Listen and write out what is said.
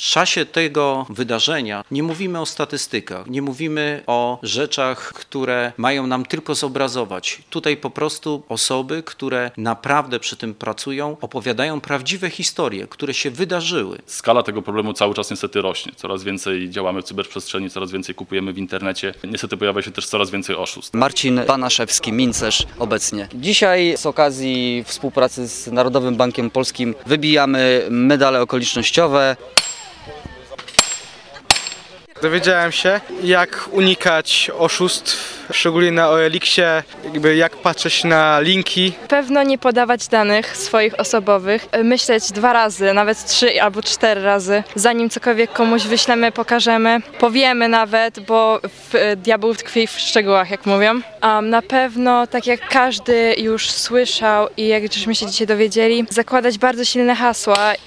W czasie tego wydarzenia nie mówimy o statystykach, nie mówimy o rzeczach, które mają nam tylko zobrazować. Tutaj po prostu osoby, które naprawdę przy tym pracują, opowiadają prawdziwe historie, które się wydarzyły. Skala tego problemu cały czas niestety rośnie. Coraz więcej działamy w cyberprzestrzeni, coraz więcej kupujemy w internecie. Niestety pojawia się też coraz więcej oszustw. Marcin Banaszewski, Mincerz obecnie. Dzisiaj z okazji współpracy z Narodowym Bankiem Polskim wybijamy medale okolicznościowe. Dowiedziałem się, jak unikać oszustw, szczególnie na OLX-ie, jak patrzeć na linki. Pewno nie podawać danych swoich osobowych, myśleć 2 razy, nawet 3 albo 4 razy, zanim cokolwiek komuś wyślemy, pokażemy, powiemy nawet, bo diabeł tkwi w szczegółach, jak mówią. Na pewno, tak jak każdy już słyszał i jak żeśmy się dzisiaj dowiedzieli, zakładać bardzo silne hasła.